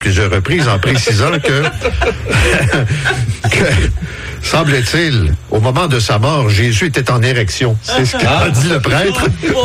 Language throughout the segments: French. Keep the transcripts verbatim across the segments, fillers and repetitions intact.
plusieurs reprises en précisant que, que semble-t-il, au moment de sa mort, Jésus était en érection. C'est ce qu'a dit le prêtre.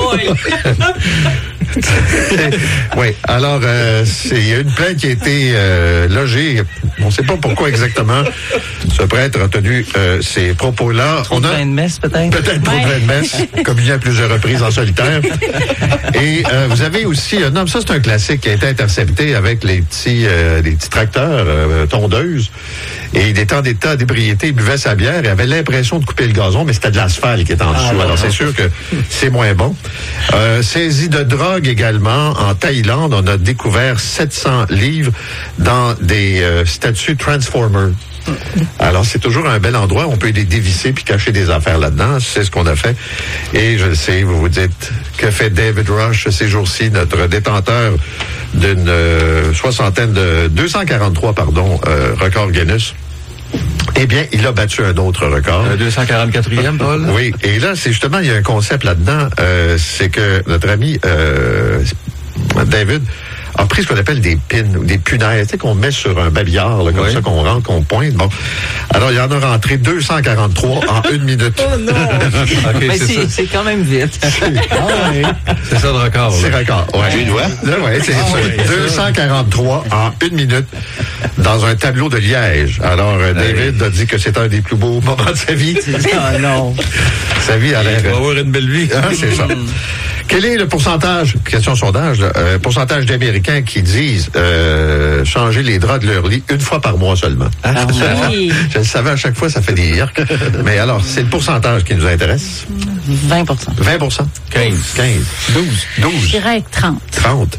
Oui, alors, euh, il y a une plainte qui a été euh, logée. On ne sait pas pourquoi exactement ce prêtre a tenu euh, ces propos-là. Trop On de a vin de messe, peut-être? Peut-être trop Ouais. de vin de messe, communié à plusieurs reprises en solitaire. Et euh, vous avez aussi... Euh, non, ça, c'est un classique qui a été intercepté avec les petits, euh, les petits tracteurs euh, tondeuses. Et il était en état d'ébriété, il buvait sa bière et avait l'impression de couper le gazon, mais c'était de l'asphalte qui était en dessous. Ah, Alors, c'est sûr que c'est moins bon. Euh, saisie de drogue également. En Thaïlande, on a découvert sept cents livres dans des euh, statues Transformers. Alors, c'est toujours un bel endroit. On peut les dévisser puis cacher des affaires là-dedans. C'est ce qu'on a fait. Et je le sais, vous vous dites, que fait David Rush ces jours-ci, notre détenteur d'une euh, soixantaine de... deux cent quarante-trois, pardon, euh, records Guinness. Eh bien, il a battu un autre record. Le deux cent quarante-quatrième, Paul? Oui, et là, c'est justement, il y a un concept là-dedans, euh, c'est que notre ami euh, David a pris ce qu'on appelle des pins ou des punaises, tu sais, qu'on met sur un babillard, là, comme oui. ça, qu'on rentre, qu'on pointe. Bon. Alors, il y en a rentré deux cent quarante-trois en une minute. Oh non! Okay, Mais c'est c'est, ça. c'est quand même vite. Ah ouais. C'est ça le record. C'est là. record, ouais. Tu le vois? Là, ouais, c'est Ah ça. ouais, deux cent quarante-trois en une minute dans un tableau de liège. Alors, euh, David a dit que c'est un des plus beaux moments de sa vie. Ah non! Sa vie a l'air... Il va avoir une belle vie. Ah, c'est ça. Quel est le pourcentage, question sondage, là, euh, pourcentage d'Américains qui disent euh, changer les draps de leur lit une fois par mois seulement? Ah oui. Je le savais, à chaque fois, ça fait des yarks. Mais alors, c'est le pourcentage qui nous intéresse. vingt pour cent. vingt pour cent. quinze. quinze. douze. Je douze. dirais trente. trente.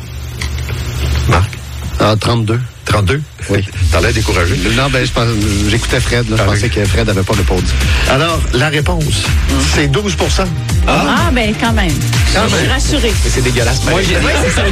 Marc? Ah, trente-deux. trente-deux? Oui. T'as l'air découragé. Non, ben, je pense, j'écoutais Fred, là. Je Ah, pensais oui. que Fred avait pas répondu. Alors, la réponse, c'est douze pour cent. Ah, ben quand même. Quand Je suis même. rassurée. Mais c'est dégueulasse. Moi, j'ai,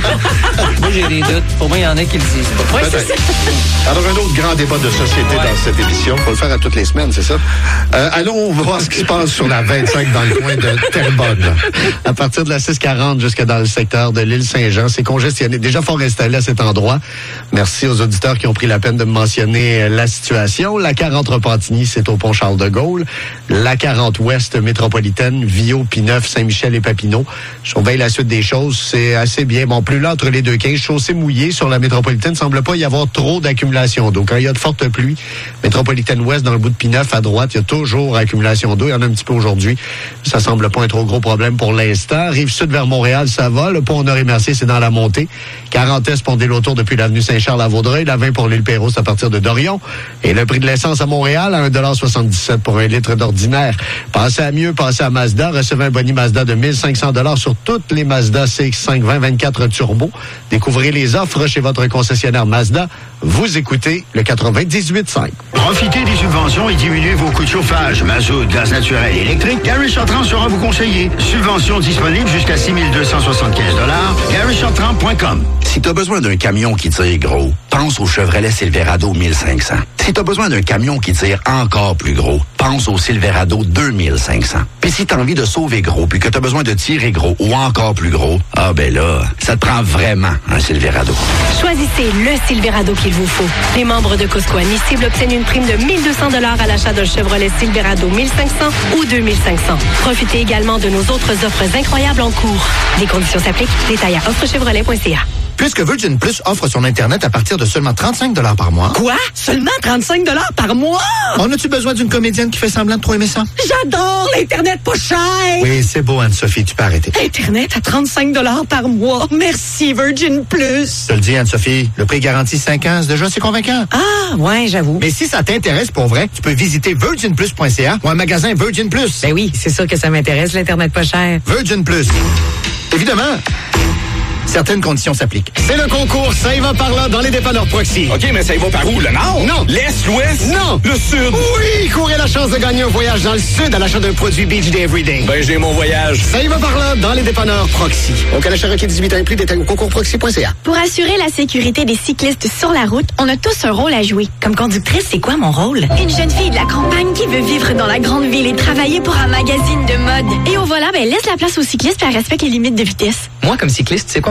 moi, j'ai des doutes. Pour moi, il y en a qui le disent pas. Oui, c'est ça. Alors, un autre grand débat de société dans cette émission. Faut le faire à toutes les semaines, c'est ça? Euh, allons voir ce qui se passe sur la vingt-cinq dans le coin de Terrebonne. À partir de la six quarante jusque dans le secteur de l'île Saint-Jean, c'est congestionné. Déjà fort installé à cet endroit. Merci aux auditeurs qui ont pris la peine de me mentionner euh, la situation. La quarante Repentigny, c'est au pont Charles-de-Gaulle. La quarante Ouest métropolitaine, Viau, Pineuf, Saint-Michel et Papineau. Je surveille la suite des choses. C'est assez bien. Bon, plus là, entre les deux quinze, chaussée mouillée sur la métropolitaine, semble pas y avoir trop d'accumulation d'eau. Quand il y a de fortes pluies, métropolitaine Ouest, dans le bout de Pineuf, à droite, il y a toujours accumulation d'eau. Il y en a un petit peu aujourd'hui. Ça semble pas un trop gros problème pour l'instant. Rive sud vers Montréal, ça va. Le pont Honoré-Mercier, c'est dans la montée. quarante Est, pont des Lotours depuis l'avenue Saint-Charles à Vaudreuil. La vingt pour l'île Perros à partir de Dorion. Et le prix de l'essence à Montréal à un dollar soixante-dix-sept pour un litre d'ordinaire. Passez à mieux, passez à Mazda. Recevez un boni Mazda de mille cinq cents dollars sur toutes les Mazda C X cinq vingt vingt-quatre Turbo. Découvrez les offres chez votre concessionnaire Mazda. Vous écoutez le quatre-vingt-dix-huit cinq. Profitez des subventions et diminuez vos coûts de chauffage, mazout, gaz naturel et électrique. Gary Chartrand sera vous conseiller. Subventions disponibles jusqu'à six mille deux cent soixante-quinze dollars. Gary Chartrand point com. Si t'as besoin d'un camion qui tire gros, pense au Chevrolet Silverado mille cinq cents. Si t'as besoin d'un camion qui tire encore plus gros, pense au Silverado deux mille cinq cents. Puis si t'as envie de sauver gros, puis que t'as besoin de tirer gros ou encore plus gros, ah ben là, ça te prend vraiment un Silverado. Choisissez le Silverado qu'il vous faut. Les membres de Costco admissibles obtiennent une prime de mille deux cents dollars à l'achat d'un Chevrolet Silverado mille cinq cents ou deux mille cinq cents. Profitez également de nos autres offres incroyables en cours. Les conditions s'appliquent. Détails à offre chevrolet point c a. Puisque Virgin Plus offre son Internet à partir de seulement trente-cinq dollars par mois. Quoi? Seulement trente-cinq dollars par mois? En as-tu besoin d'une comédienne qui fait semblant de trop aimer ça? J'adore l'Internet pas cher! Oui, c'est beau, Anne-Sophie, tu peux arrêter. Internet à trente-cinq dollars par mois. Merci, Virgin Plus. Je te le dis, Anne-Sophie, le prix garanti cinq ans, c'est déjà assez convaincant. Ah, ouais, j'avoue. Mais si ça t'intéresse pour vrai, tu peux visiter virgin plus point c a ou un magasin Virgin Plus. Ben oui, c'est sûr que ça m'intéresse, l'Internet pas cher. Virgin Plus. Évidemment. Certaines conditions s'appliquent. C'est le concours Ça y va par là dans les dépanneurs Proxy. OK, mais ça y va par où? Le nord? Non. L'est, l'ouest? Non. Le sud? Oui, courez la chance de gagner un voyage dans le sud à l'achat d'un produit Beach Day Everyday. Ben, j'ai mon voyage. Ça y va par là dans les dépanneurs Proxy. Au Canada Cherokee dix-huit ans et plus, détail au concours proxy point c a. Pour assurer la sécurité des cyclistes sur la route, on a tous un rôle à jouer. Comme conductrice, c'est quoi mon rôle? Une jeune fille de la campagne qui veut vivre dans la grande ville et travailler pour un magazine de mode. Et au volant, ben laisse la place aux cyclistes et elle respecte les limites de vitesse. Moi, comme cycliste, c'est quoi mon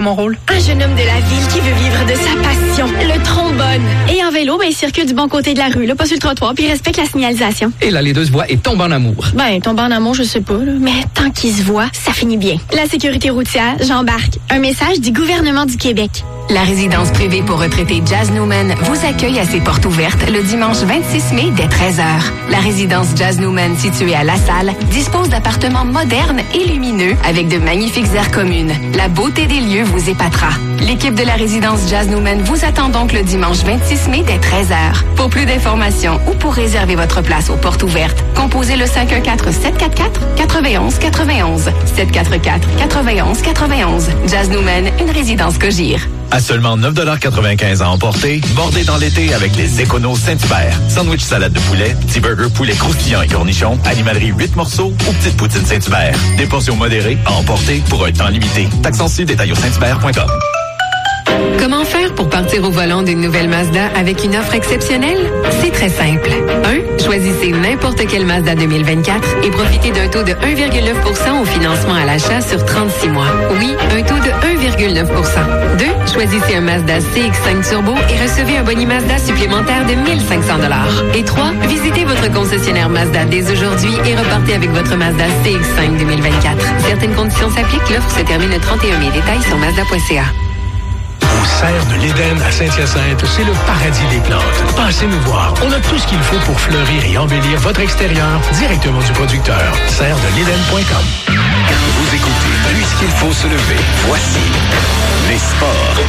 mon rôle? Un jeune homme de la ville qui veut vivre de sa passion, le trombone. Et en vélo, ben, il circule du bon côté de la rue, là, pas sur le trottoir, puis il respecte la signalisation. Et la laideuse voit et tombe en amour. Ben, tombe en amour, je sais pas, là, mais tant qu'ils se voient, ça finit bien. La sécurité routière, j'embarque. Un message du gouvernement du Québec. La résidence privée pour retraités Jazz Newman vous accueille à ses portes ouvertes le dimanche vingt-six mai dès treize heures. La résidence Jazz Newman située à La Salle dispose d'appartements modernes et lumineux avec de magnifiques aires communes. La beauté des lieux vous épatera. L'équipe de la résidence Jazz Newman vous attend donc le dimanche vingt-six mai dès treize heures. Pour plus d'informations ou pour réserver votre place aux portes ouvertes, composez le cinq un quatre, sept quatre quatre, neuf un un, neuf un un. sept quatre quatre, neuf un un, neuf un un. Jazz Newman, une résidence Cogir. À seulement neuf quatre-vingt-quinze à emporter, bordé dans l'été avec les Éconos Saint-Hubert. Sandwich salade de poulet, petit burger poulet croustillant et cornichon, animalerie huit morceaux ou petite poutine Saint-Hubert. Des portions modérées à emporter pour un temps limité. Taxe sensible, détail au saint hubert point com. Comment faire pour partir au volant d'une nouvelle Mazda avec une offre exceptionnelle? C'est très simple. un. Choisissez n'importe quelle Mazda deux mille vingt-quatre et profitez d'un taux de un virgule neuf pour cent au financement à l'achat sur trente-six mois. Oui, un taux de un virgule neuf pour cent. deux. Choisissez un Mazda C X cinq Turbo et recevez un boni Mazda supplémentaire de mille cinq cents dollars. Et trois. Visitez votre concessionnaire Mazda dès aujourd'hui et repartez avec votre Mazda C X cinq deux mille vingt-quatre. Certaines conditions s'appliquent. L'offre se termine le trente et un mai. Détails sur mazda point c a. Au Serre de l'Éden à Saint-Hyacinthe, c'est le paradis des plantes. Passez nous voir. On a tout ce qu'il faut pour fleurir et embellir votre extérieur directement du producteur. serre de l'éden point com. Vous écoutez Puisqu'il faut se lever. Voici les sports.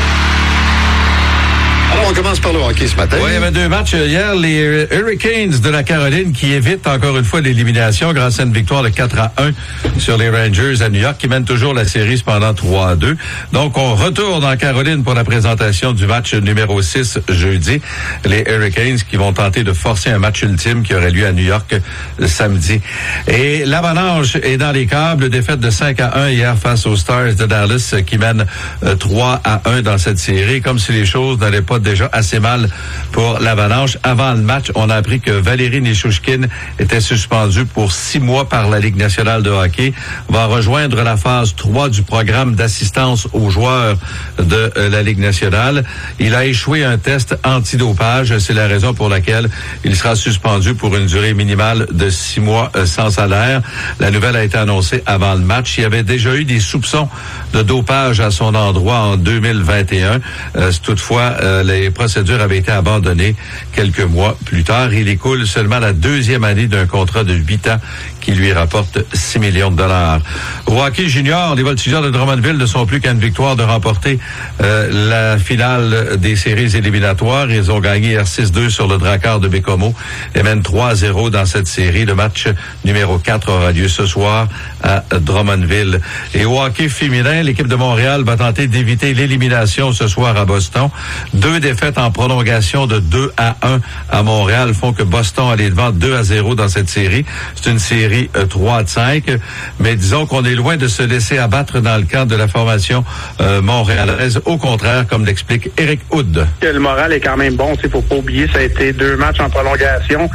Alors, on commence par le hockey ce matin. Oui, il y avait deux matchs hier. Les Hurricanes de la Caroline qui évitent encore une fois l'élimination grâce à une victoire de quatre à un sur les Rangers à New York qui mènent toujours la série cependant trois à deux. Donc, on retourne en Caroline pour la présentation du match numéro six jeudi. Les Hurricanes qui vont tenter de forcer un match ultime qui aurait lieu à New York samedi. Et l'Avalanche est dans les câbles. Défaite de cinq à un hier face aux Stars de Dallas qui mènent trois à un dans cette série. Comme si les choses n'allaient pas déjà assez mal pour l'Avalanche. Avant le match, on a appris que Valérie Nichushkin était suspendue pour six mois par la Ligue nationale de hockey. Va rejoindre la phase trois du programme d'assistance aux joueurs de euh, la Ligue nationale. Il a échoué un test antidopage. C'est la raison pour laquelle il sera suspendu pour une durée minimale de six mois euh, sans salaire. La nouvelle a été annoncée avant le match. Il y avait déjà eu des soupçons de dopage à son endroit en deux mille vingt et un. Euh, toutefois, euh, les procédures avaient été abandonnées quelques mois plus tard. Il écoule seulement la deuxième année d'un contrat de huit ans qui lui rapporte six millions de dollars. Au hockey junior, les Voltigeurs de Drummondville ne sont plus qu'à une victoire de remporter euh, la finale des séries éliminatoires. Ils ont gagné hier six deux sur le Drakkar de Bécomo et mènent trois à zéro dans cette série. Le match numéro quatre aura lieu ce soir à Drummondville. Et au hockey féminin, l'équipe de Montréal va tenter d'éviter l'élimination ce soir à Boston. Deux défaites en prolongation de deux à un à Montréal font que Boston allait devant deux à zéro dans cette série. C'est une série euh, trois à cinq, mais disons qu'on est loin de se laisser abattre dans le cadre de la formation euh, montréalaise. Au contraire, comme l'explique Éric Houd. Le moral est quand même bon. Il ne faut pas oublier, ça a été deux matchs en prolongation.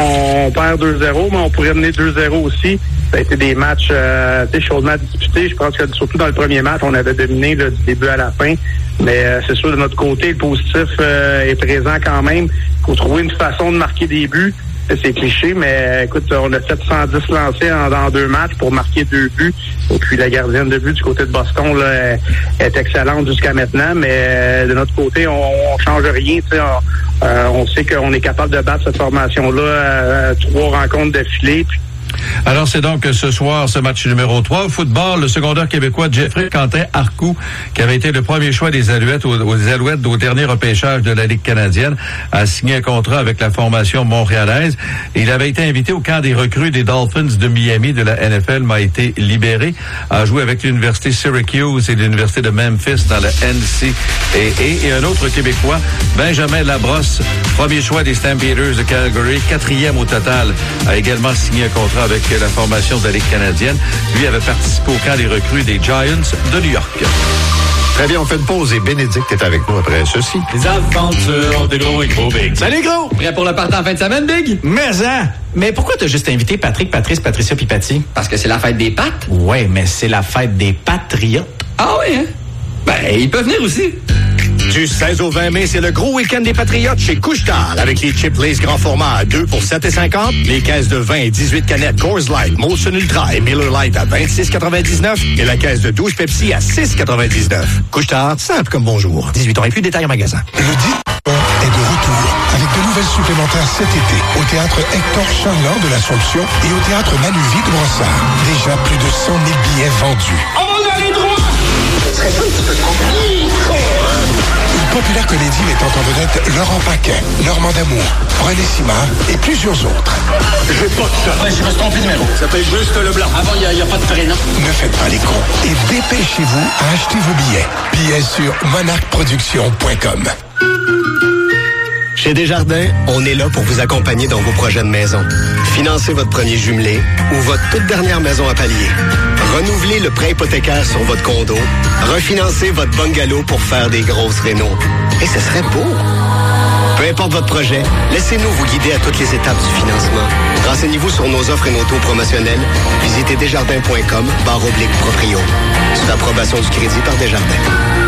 On perd deux zéro, mais on pourrait mener deux zéro aussi. Ça a été des matchs euh, chaudement disputés. Je pense que surtout dans le premier match, on avait dominé là, du début à la fin. Mais euh, c'est sûr, de notre côté, le positif euh, est présent quand même. Il faut trouver une façon de marquer des buts. C'est cliché, mais écoute, on a fait cent dix lancés en, dans deux matchs pour marquer deux buts. Et puis la gardienne de but du côté de Boston là, est excellente jusqu'à maintenant. Mais de notre côté, on, on change rien. On, euh, on sait qu'on est capable de battre cette formation-là euh, trois rencontres d'affilée. Puis Alors, c'est donc ce soir, ce match numéro trois. Au football, le secondaire québécois Jeffrey Quentin Arcou, qui avait été le premier choix des Alouettes aux, aux Alouettes au dernier repêchage de la Ligue canadienne, a signé un contrat avec la formation montréalaise. Il avait été invité au camp des recrues des Dolphins de Miami de la N F L, m'a été libéré, a joué avec l'Université Syracuse et l'Université de Memphis dans la N C A A. Et un autre Québécois, Benjamin Labrosse, premier choix des Stampeders de Calgary, quatrième au total, a également signé un contrat avec la formation de la Ligue canadienne. Lui avait participé au camp des recrues des Giants de New York. Très bien, on fait une pause et Bénédicte est avec nous après ceci. Les aventures de Gros et Gros Big. Salut Gros! Prêt pour le partant en fin de semaine, Big? Mais hein! Mais pourquoi t'as juste invité Patrick, Patrice, Patricia puis Patty? Parce que c'est la fête des pâtes. Ouais, mais c'est la fête des patriotes. Ah oui, hein? Ben, ils peuvent venir aussi. Du seize au vingt mai, c'est le gros week-end des Patriotes chez Couche-Tard avec les chips Lay's grand format à deux pour sept cinquante, les caisses de vingt et dix-huit canettes Coors Light, Molson Ultra et Miller Lite à vingt-six quatre-vingt-dix-neuf et la caisse de douze Pepsi à six quatre-vingt-dix-neuf. Couche-Tard, simple comme bonjour. dix-huit ans et plus, détails en magasin. Le dix est de retour avec de nouvelles supplémentaires cet été au théâtre Hector Charland de l'Assomption et au théâtre Manu Vic-Brossard. Déjà plus de cent mille billets vendus. On va aller droit! Ce serait pas un petit peu compliqué. Une populaire comédie mettant en vedette Laurent Paquin, Normand d'Amour, René Simard et plusieurs autres. J'ai pas de ça. Ben, je me suis trompé de numéro. Ça s'appelle juste Leblanc. Avant, il n'y a, a pas de prénom. Ne faites pas les cons et dépêchez-vous à acheter vos billets. Billets sur monarch production point com. Chez Desjardins, on est là pour vous accompagner dans vos projets de maison. Financez votre premier jumelé ou votre toute dernière maison à palier. Renouvelez le prêt hypothécaire sur votre condo. Refinancez votre bungalow pour faire des grosses rénaux. Et ce serait beau! Peu importe votre projet, laissez-nous vous guider à toutes les étapes du financement. Renseignez-vous sur nos offres et nos taux promotionnels. Visitez desjardins point com barre oblique proprio. Sous l'approbation du crédit par Desjardins.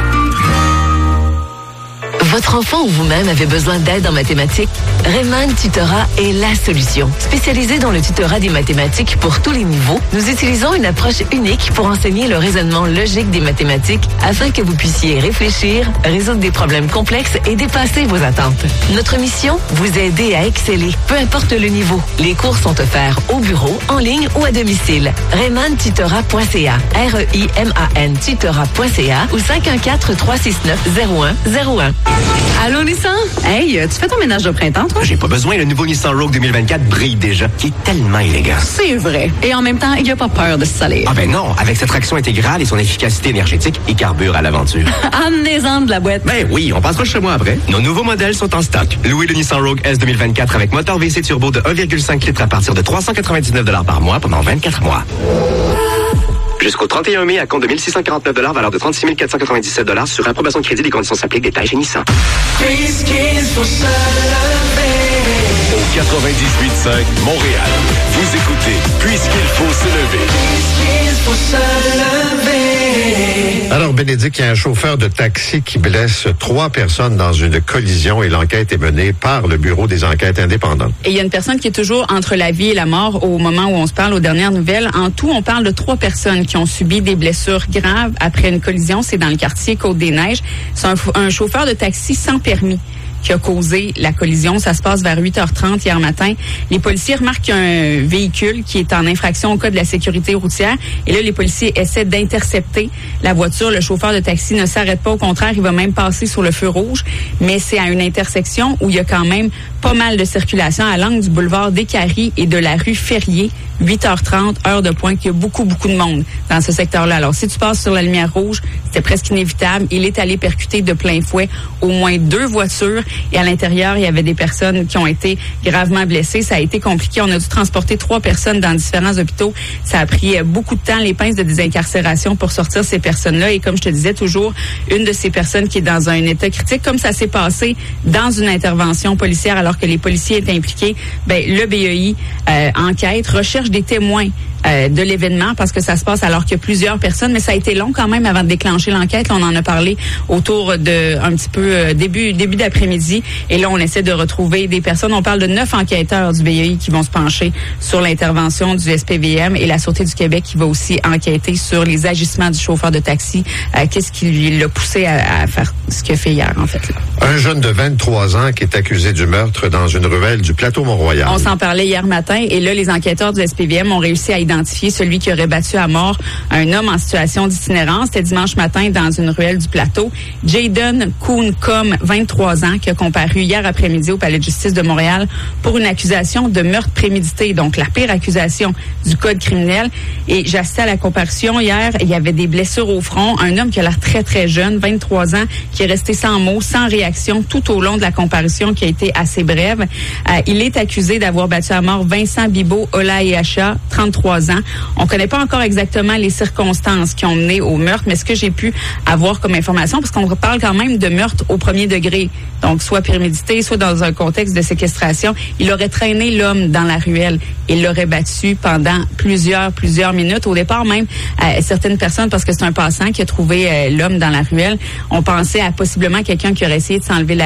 Votre enfant ou vous-même avez besoin d'aide en mathématiques? Rayman Tutorat est la solution. Spécialisé dans le tutorat des mathématiques pour tous les niveaux, nous utilisons une approche unique pour enseigner le raisonnement logique des mathématiques afin que vous puissiez réfléchir, résoudre des problèmes complexes et dépasser vos attentes. Notre mission, vous aider à exceller, peu importe le niveau. Les cours sont offerts au bureau, en ligne ou à domicile. rayman tutorat point c a, R E I M A N tutorat point c a ou cinq un quatre, trois six neuf, zéro un zéro un. Allô, Nissan? Hey, tu fais ton ménage de printemps, toi? J'ai pas besoin, le nouveau Nissan Rogue deux mille vingt-quatre brille déjà. Il est tellement élégant. C'est vrai. Et en même temps, il a pas peur de se salir. Ah ben non, avec sa traction intégrale et son efficacité énergétique, il carbure à l'aventure. Amenez-en de la boîte. Ben oui, on passera chez moi après. Nos nouveaux modèles sont en stock. Louez le Nissan Rogue S deux mille vingt-quatre avec moteur V C turbo de un virgule cinq litres à partir de trois cent quatre-vingt-dix-neuf dollars par mois pendant vingt-quatre mois. Jusqu'au trente et un mai, à compte de mille six cent quarante-neuf dollars, valeur de trente-six mille quatre cent quatre-vingt-dix-sept dollars sur approbation de crédit. Les conditions s'appliquent. Détails chez Nissan. Au quatre-vingt-dix-huit cinq Montréal, vous écoutez Puisqu'il faut se lever. Puisqu'il faut se lever. Alors, Bénédicte, il y a un chauffeur de taxi qui blesse trois personnes dans une collision et l'enquête est menée par le Bureau des enquêtes indépendantes. Et il y a une personne qui est toujours entre la vie et la mort au moment où on se parle aux dernières nouvelles. En tout, on parle de trois personnes qui ont subi des blessures graves après une collision. C'est dans le quartier Côte-des-Neiges. C'est un, un chauffeur de taxi sans permis qui a causé la collision. Ça se passe vers huit heures trente hier matin. Les policiers remarquent un véhicule qui est en infraction au code de la sécurité routière. Et là, les policiers essaient d'intercepter la voiture. Le chauffeur de taxi ne s'arrête pas. Au contraire, il va même passer sur le feu rouge. Mais c'est à une intersection où il y a quand même pas mal de circulation à l'angle du boulevard des Caries et de la rue Ferrier. huit heures trente, heure de pointe, qu'il y a beaucoup, beaucoup de monde dans ce secteur-là. Alors, si tu passes sur la lumière rouge, c'était presque inévitable. Il est allé percuter de plein fouet au moins deux voitures. Et à l'intérieur, il y avait des personnes qui ont été gravement blessées. Ça a été compliqué. On a dû transporter trois personnes dans différents hôpitaux. Ça a pris beaucoup de temps, les pinces de désincarcération pour sortir ces personnes-là. Et comme je te disais, toujours une de ces personnes qui est dans un état critique, comme ça s'est passé dans une intervention policière alors que les policiers étaient impliqués. Ben, le B E I euh, enquête, recherche des témoins euh, de l'événement parce que ça se passe alors qu'il y a plusieurs personnes, mais ça a été long quand même avant de déclencher l'enquête. Là, on en a parlé autour de un petit peu euh, début début d'après-midi et là on essaie de retrouver des personnes. On parle de neuf enquêteurs du B E I qui vont se pencher sur l'intervention du S P V M et la Sûreté du Québec qui va aussi enquêter sur les agissements du chauffeur de taxi. Euh, qu'est-ce qui lui l'a poussé à, à faire ce qu'il a fait hier en fait là. Un jeune de vingt-trois ans qui est accusé du meurtre dans une ruelle du plateau Mont-Royal. On s'en parlait hier matin et là les enquêteurs du S P V M ont réussi à identifier celui qui aurait battu à mort un homme en situation d'itinérance. C'était dimanche matin dans une ruelle du plateau. Jayden Kuhn-Com, vingt-trois ans, qui a comparu hier après-midi au Palais de justice de Montréal pour une accusation de meurtre prémédité, donc la pire accusation du code criminel. Et j'assistais à la comparution hier, il y avait des blessures au front. Un homme qui a l'air très, très jeune, vingt-trois ans, qui est resté sans mots, sans réaction tout au long de la comparution qui a été assez brève. Euh, il est accusé d'avoir battu à mort Vincent Bibo Olaeacha, trente-trois trois ans. On connaît pas encore exactement les circonstances qui ont mené au meurtre, mais ce que j'ai pu avoir comme information, parce qu'on parle quand même de meurtre au premier degré, donc soit prémédité, soit dans un contexte de séquestration, il aurait traîné l'homme dans la ruelle et l'aurait battu pendant plusieurs, plusieurs minutes. Au départ, même, euh, certaines personnes, parce que c'est un passant qui a trouvé euh, l'homme dans la ruelle, on pensait à possiblement quelqu'un qui aurait essayé de s'enlever la